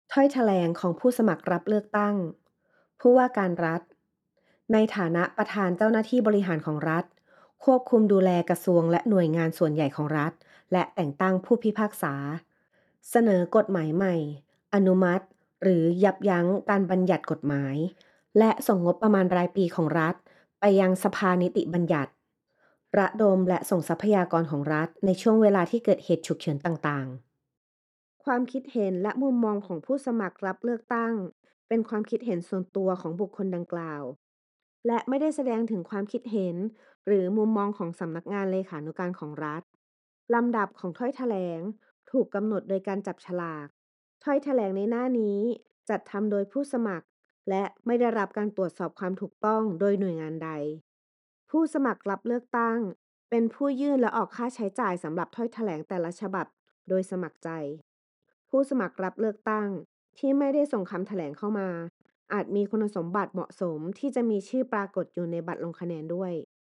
ถ้อยแถลงของผู้สมัครรับเลือกตั้งผู้ว่าการรัฐในฐานะประธานเจ้าหน้าที่บริหารของรัฐควบคุมดูแลกระทรวงและหน่วยงานส่วนใหญ่ของรัฐและแต่งตั้งผู้พิพากษาเสนอกฎหมายใหม่อนุมัติหรือยับยั้งการบัญญัติกฎหมายและส่งงบประมาณรายปีของรัฐไปยังสภานิติบัญญัติระดมและส่งทรัพยากรของรัฐในช่วงเวลาที่เกิดเหตุฉุกเฉินต่างๆ ความคิดเห็นและมุมมองของผู้สมัครรับเลือกตั้งเป็นความคิดเห็นส่วนตัวของบุคคลดังกล่าวและไม่ได้แสดงถึงความคิดเห็นหรือมุมมองของสำนักงานเลขานุการของรัฐลำดับของถ้อยแถลงถูกกำหนดโดยการจับฉลากถ้อยแถลงในหน้านี้จัดทำโดยผู้สมัครและไม่ได้รับการตรวจสอบความถูกต้องโดยหน่วยงานใดผู้สมัครรับเลือกตั้งเป็นผู้ยื่นและออกค่าใช้จ่ายสำหรับถ้อยแถลงแต่ละฉบับโดยสมัครใจ ผู้สมัครรับเลือกตั้งที่ไม่ได้ส่งคำแถลงเข้ามาอาจมีคุณสมบัติเหมาะสมที่จะมีชื่อปรากฏอยู่ในบัตรลงคะแนนด้วย